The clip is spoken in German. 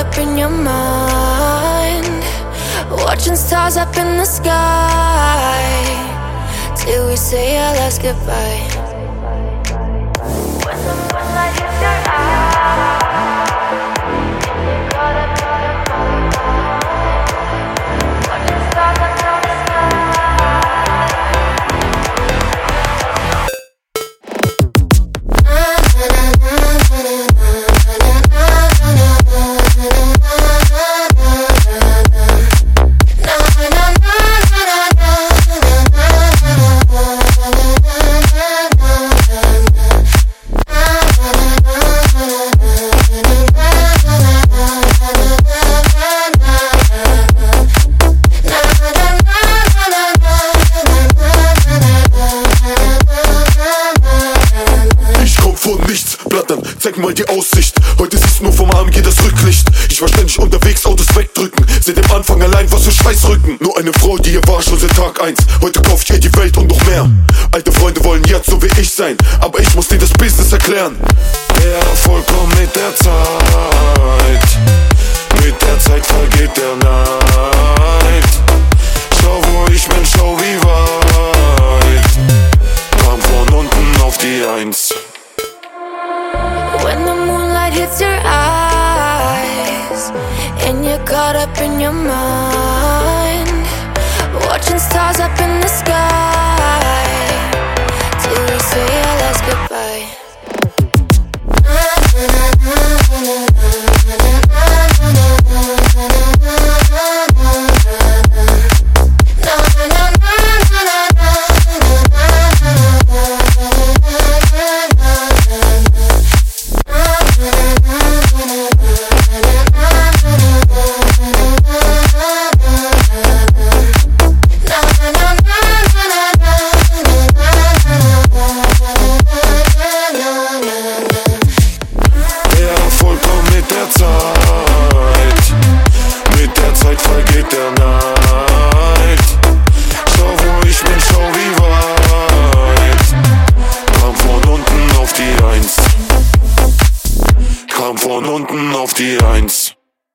up in your mind, watching stars up in the sky, till we say our last goodbye. When the moonlight hits your eyes, you're caught up in your mind, watching stars up in the zeig mal die Aussicht. Heute siehst nur vom AMG das Rücklicht. Ich war ständig unterwegs, Autos wegdrücken. Seit dem Anfang allein was für Schweißrücken. Nur eine Frau, die hier war schon seit Tag 1. Heute kauf ich ihr die Welt und noch mehr. Alte Freunde wollen jetzt so wie ich sein, aber ich muss denen das Business erklären. Der Erfolg kommt mit der Zeit. Mit der Zeit vergeht der Neid. Schau wo ich bin, schau wie weit. Kam von unten auf die Eins. When the moonlight hits your eyes, and you're caught up in your mind, watching stars up in the sky,